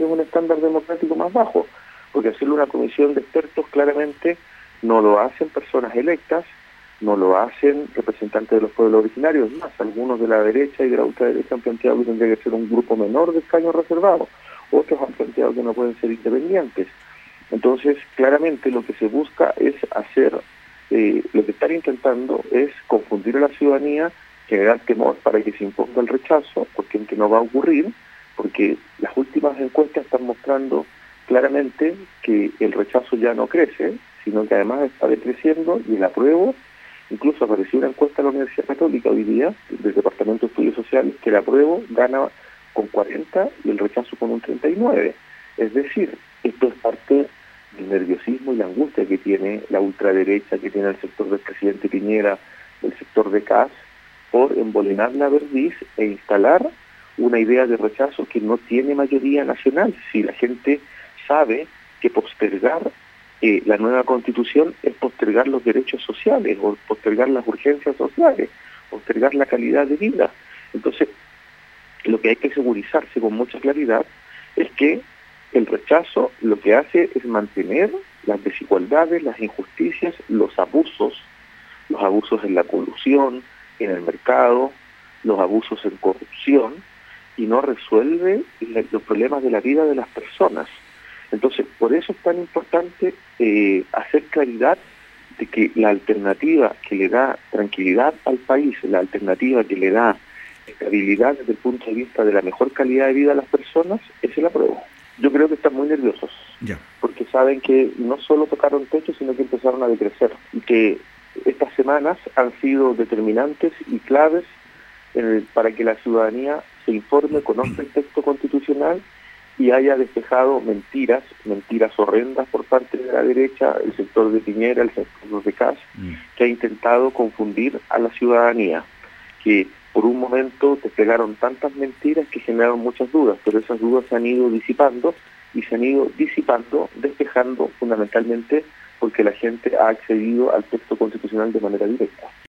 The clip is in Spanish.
es un estándar democrático más bajo, porque hacerlo una comisión de expertos claramente no lo hacen personas electas, no lo hacen representantes de los pueblos originarios, más algunos de la derecha y de la ultraderecha han planteado que tendría que ser un grupo menor de escaños reservados, otros han planteado que no pueden ser independientes. Entonces, claramente lo que se busca es hacer, lo que están intentando es confundir a la ciudadanía, generar temor para que se imponga el rechazo, cuestión que no va a ocurrir, porque las últimas encuestas están mostrando claramente que el rechazo ya no crece, sino que además está decreciendo, y el apruebo, incluso apareció una encuesta de la Universidad Católica hoy día, del Departamento de Estudios Sociales, que el apruebo gana con 40 y el rechazo con un 39. Es decir, esto es parte del nerviosismo y la angustia que tiene la ultraderecha, que tiene el sector del presidente Piñera, el sector de Kast, por embolinar la verdiz e instalar una idea de rechazo que no tiene mayoría nacional. Si la gente sabe que postergar la nueva Constitución es postergar los derechos sociales, o postergar las urgencias sociales, postergar la calidad de vida. Entonces, lo que hay que segurizarse con mucha claridad es que el rechazo lo que hace es mantener las desigualdades, las injusticias, los abusos en la colusión, en el mercado, los abusos en corrupción, y no resuelve los problemas de la vida de las personas. Entonces, por eso es tan importante hacer claridad de que la alternativa que le da tranquilidad al país, la alternativa que le da estabilidad desde el punto de vista de la mejor calidad de vida a las personas, es el apruebo. Yo creo que están muy nerviosos, porque saben que no solo tocaron techo, sino que empezaron a decrecer, y que estas semanas han sido determinantes y claves para que la ciudadanía se informe, conozca el texto constitucional y haya despejado mentiras horrendas por parte de la derecha, el sector de Piñera, el sector de Kast, que ha intentado confundir a la ciudadanía, que por un momento desplegaron tantas mentiras que generaron muchas dudas, pero esas dudas se han ido disipando, despejando fundamentalmente porque la gente ha accedido al texto constitucional de manera directa.